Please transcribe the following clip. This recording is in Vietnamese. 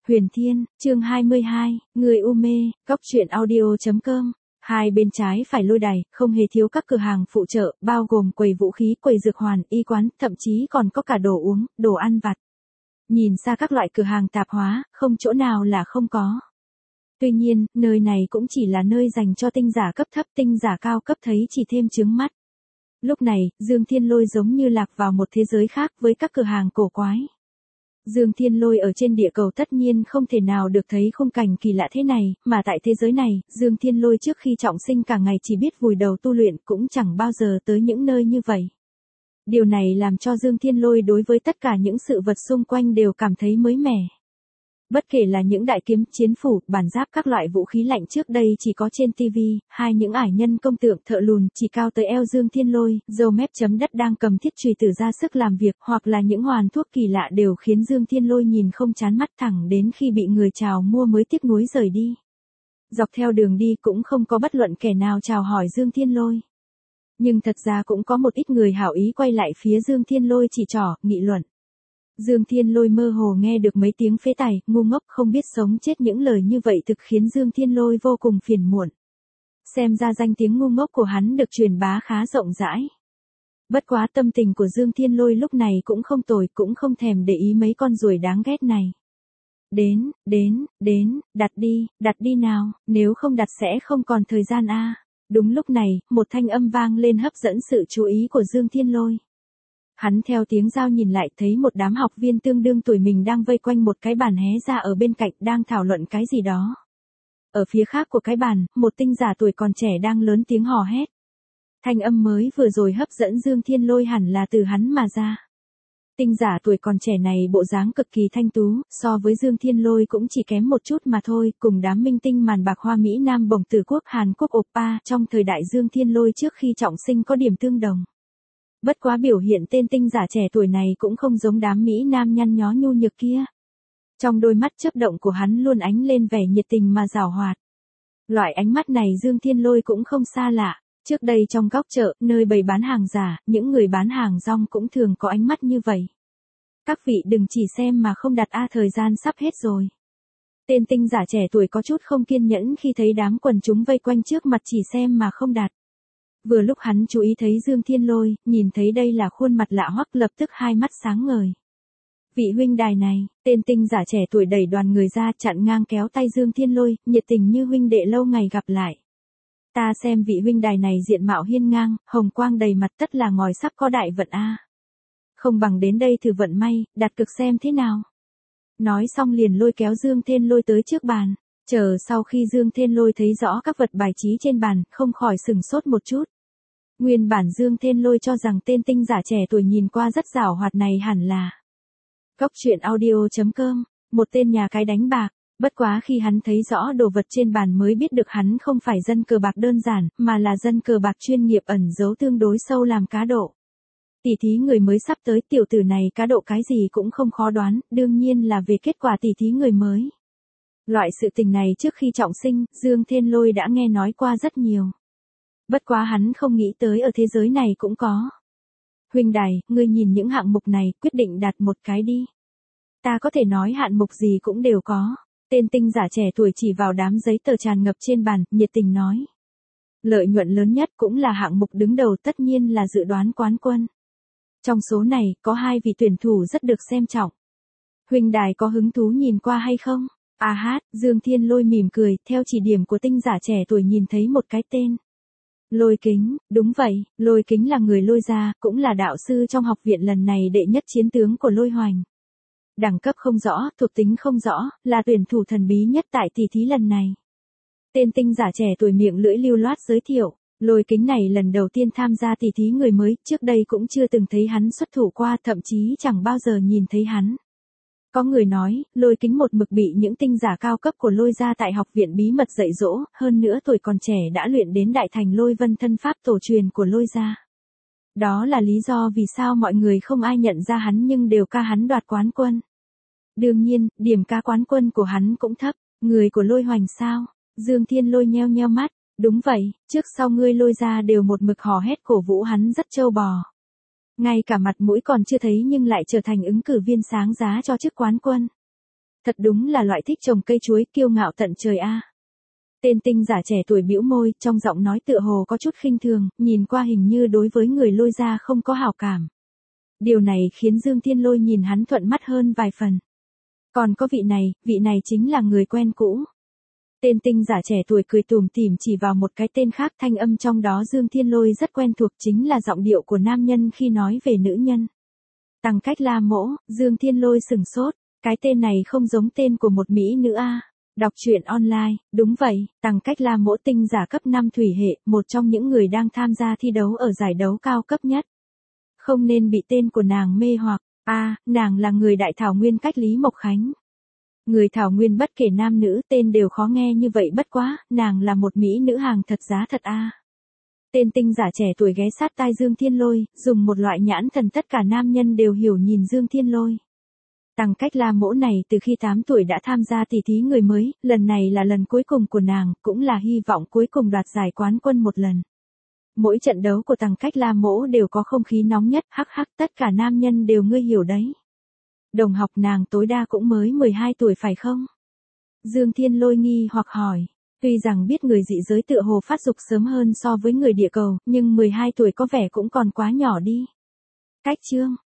Huyền Thiên, chương 22, người u mê, góc truyện audio.com. Hai bên trái phải lôi đài, không hề thiếu các cửa hàng phụ trợ, bao gồm quầy vũ khí, quầy dược hoàn, y quán, thậm chí còn có cả đồ uống, đồ ăn vặt. Nhìn xa các loại cửa hàng tạp hóa, không chỗ nào là không có. Tuy nhiên, nơi này cũng chỉ là nơi dành cho tinh giả cấp thấp, tinh giả cao cấp thấy chỉ thêm chướng mắt. Lúc này, Dương Thiên Lôi giống như lạc vào một thế giới khác với các cửa hàng cổ quái. Dương Thiên Lôi ở trên địa cầu tất nhiên không thể nào được thấy khung cảnh kỳ lạ thế này, mà tại thế giới này, Dương Thiên Lôi trước khi trọng sinh cả ngày chỉ biết vùi đầu tu luyện cũng chẳng bao giờ tới những nơi như vậy. Điều này làm cho Dương Thiên Lôi đối với tất cả những sự vật xung quanh đều cảm thấy mới mẻ. Bất kể là những đại kiếm, chiến phủ, bản giáp các loại vũ khí lạnh trước đây chỉ có trên TV, hay những ải nhân công tượng thợ lùn chỉ cao tới eo Dương Thiên Lôi, râu mép chấm đất đang cầm thiết chùy tử ra sức làm việc, hoặc là những hoàn thuốc kỳ lạ đều khiến Dương Thiên Lôi nhìn không chán mắt thẳng đến khi bị người chào mua mới tiếc nuối rời đi. Dọc theo đường đi cũng không có bất luận kẻ nào chào hỏi Dương Thiên Lôi. Nhưng thật ra cũng có một ít người hảo ý quay lại phía Dương Thiên Lôi chỉ trỏ, nghị luận. Dương Thiên Lôi mơ hồ nghe được mấy tiếng phế tài, ngu ngốc không biết sống chết, những lời như vậy thực khiến Dương Thiên Lôi vô cùng phiền muộn. Xem ra danh tiếng ngu ngốc của hắn được truyền bá khá rộng rãi. Bất quá tâm tình của Dương Thiên Lôi lúc này cũng không tồi, cũng không thèm để ý mấy con ruồi đáng ghét này. Đến, đặt đi nào, nếu không đặt sẽ không còn thời gian a. Đúng lúc này, một thanh âm vang lên hấp dẫn sự chú ý của Dương Thiên Lôi. Hắn theo tiếng giao nhìn lại thấy một đám học viên tương đương tuổi mình đang vây quanh một cái bàn hé ra ở bên cạnh đang thảo luận cái gì đó. Ở phía khác của cái bàn, một tinh giả tuổi còn trẻ đang lớn tiếng hò hét. Thanh âm mới vừa rồi hấp dẫn Dương Thiên Lôi hẳn là từ hắn mà ra. Tinh giả tuổi còn trẻ này bộ dáng cực kỳ thanh tú, so với Dương Thiên Lôi cũng chỉ kém một chút mà thôi, cùng đám minh tinh màn bạc hoa Mỹ Nam bồng tử quốc Hàn Quốc oppa trong thời đại Dương Thiên Lôi trước khi trọng sinh có điểm tương đồng. Bất quá biểu hiện tên tinh giả trẻ tuổi này cũng không giống đám Mỹ Nam nhăn nhó nhu nhược kia. Trong đôi mắt chớp động của hắn luôn ánh lên vẻ nhiệt tình mà giảo hoạt. Loại ánh mắt này Dương Thiên Lôi cũng không xa lạ. Trước đây trong góc chợ, nơi bày bán hàng giả, những người bán hàng rong cũng thường có ánh mắt như vậy. Các vị đừng chỉ xem mà không đặt thời gian sắp hết rồi. Tên tinh giả trẻ tuổi có chút không kiên nhẫn khi thấy đám quần chúng vây quanh trước mặt chỉ xem mà không đặt. Vừa lúc hắn chú ý thấy Dương Thiên Lôi, nhìn thấy đây là khuôn mặt lạ hoắc lập tức hai mắt sáng ngời. Vị huynh đài này, tên tinh giả trẻ tuổi đẩy đoàn người ra chặn ngang kéo tay Dương Thiên Lôi, nhiệt tình như huynh đệ lâu ngày gặp lại. Ta xem vị huynh đài này diện mạo hiên ngang, hồng quang đầy mặt tất là ngòi sắp có đại vận a. Không bằng đến đây thử vận may, đặt cược xem thế nào. Nói xong liền lôi kéo Dương Thiên Lôi tới trước bàn. Chờ sau khi Dương Thiên Lôi thấy rõ các vật bài trí trên bàn, không khỏi sửng sốt một chút. Nguyên bản Dương Thiên Lôi cho rằng tên tinh giả trẻ tuổi nhìn qua rất giảo hoạt này hẳn là góc truyện audio.com, một tên nhà cái đánh bạc. Bất quá khi hắn thấy rõ đồ vật trên bàn mới biết được hắn không phải dân cờ bạc đơn giản, mà là dân cờ bạc chuyên nghiệp ẩn giấu tương đối sâu làm cá độ. Tỷ thí người mới sắp tới, tiểu tử này cá độ cái gì cũng không khó đoán, đương nhiên là về kết quả tỷ thí người mới. Loại sự tình này trước khi trọng sinh, Dương Thiên Lôi đã nghe nói qua rất nhiều. Bất quá hắn không nghĩ tới ở thế giới này cũng có. Huynh đài, ngươi nhìn những hạng mục này, quyết định đặt một cái đi. Ta có thể nói hạng mục gì cũng đều có. Tên tinh giả trẻ tuổi chỉ vào đám giấy tờ tràn ngập trên bàn, nhiệt tình nói. Lợi nhuận lớn nhất cũng là hạng mục đứng đầu, tất nhiên là dự đoán quán quân. Trong số này, có hai vị tuyển thủ rất được xem trọng. Huynh đài có hứng thú nhìn qua hay không? Dương Thiên Lôi mỉm cười, theo chỉ điểm của tinh giả trẻ tuổi nhìn thấy một cái tên. Lôi Kính, đúng vậy, Lôi Kính là người Lôi gia, cũng là đạo sư trong học viện lần này đệ nhất chiến tướng của Lôi Hoành. Đẳng cấp không rõ, thuộc tính không rõ, là tuyển thủ thần bí nhất tại tỷ thí lần này. Tên tinh giả trẻ tuổi miệng lưỡi lưu loát giới thiệu, Lôi Kính này lần đầu tiên tham gia tỷ thí người mới, trước đây cũng chưa từng thấy hắn xuất thủ qua, thậm chí chẳng bao giờ nhìn thấy hắn. Có người nói, Lôi Kính một mực bị những tinh giả cao cấp của Lôi gia tại học viện bí mật dạy dỗ, hơn nữa tuổi còn trẻ đã luyện đến đại thành Lôi Vân thân pháp tổ truyền của Lôi gia. Đó là lý do vì sao mọi người không ai nhận ra hắn nhưng đều ca hắn đoạt quán quân. Đương nhiên, điểm ca quán quân của hắn cũng thấp. Người của Lôi Hoành sao? Dương Thiên Lôi nheo nheo mắt. Đúng vậy, trước sau ngươi Lôi gia đều một mực hò hét cổ vũ hắn rất trâu bò. Ngay cả mặt mũi còn chưa thấy nhưng lại trở thành ứng cử viên sáng giá cho chức quán quân. Thật đúng là loại thích trồng cây chuối kiêu ngạo tận trời a. Tên tinh giả trẻ tuổi bĩu môi, trong giọng nói tựa hồ có chút khinh thường, nhìn qua hình như đối với người Lôi gia không có hảo cảm. Điều này khiến Dương Thiên Lôi nhìn hắn thuận mắt hơn vài phần. Còn có vị này chính là người quen cũ. Tên tinh giả trẻ tuổi cười tủm tỉm chỉ vào một cái tên khác, thanh âm trong đó Dương Thiên Lôi rất quen thuộc, chính là giọng điệu của nam nhân khi nói về nữ nhân. Tằng Cách La Mỗ. Dương Thiên Lôi sửng sốt, cái tên này không giống tên của một mỹ nữ a. Đọc truyện online, đúng vậy, Tằng Cách La Mỗ tinh giả cấp 5 thủy hệ, một trong những người đang tham gia thi đấu ở giải đấu cao cấp nhất. Không nên bị tên của nàng mê hoặc, nàng là người đại thảo nguyên cách Lý Mộc Khánh. Người thảo nguyên bất kể nam nữ tên đều khó nghe như vậy, bất quá, nàng là một mỹ nữ hàng thật giá thật a. Tên tinh giả trẻ tuổi ghé sát tai Dương Thiên Lôi, dùng một loại nhãn thần tất cả nam nhân đều hiểu nhìn Dương Thiên Lôi. Tằng Cách La Mỗ này từ khi 8 tuổi đã tham gia tỷ thí người mới, lần này là lần cuối cùng của nàng, cũng là hy vọng cuối cùng đoạt giải quán quân một lần. Mỗi trận đấu của Tằng Cách La Mỗ đều có không khí nóng nhất, hắc hắc, tất cả nam nhân đều ngươi hiểu đấy. Đồng học nàng tối đa cũng mới 12 tuổi phải không? Dương Thiên Lôi nghi hoặc hỏi. Tuy rằng biết người dị giới tựa hồ phát dục sớm hơn so với người địa cầu, nhưng 12 tuổi có vẻ cũng còn quá nhỏ đi. Cách chương,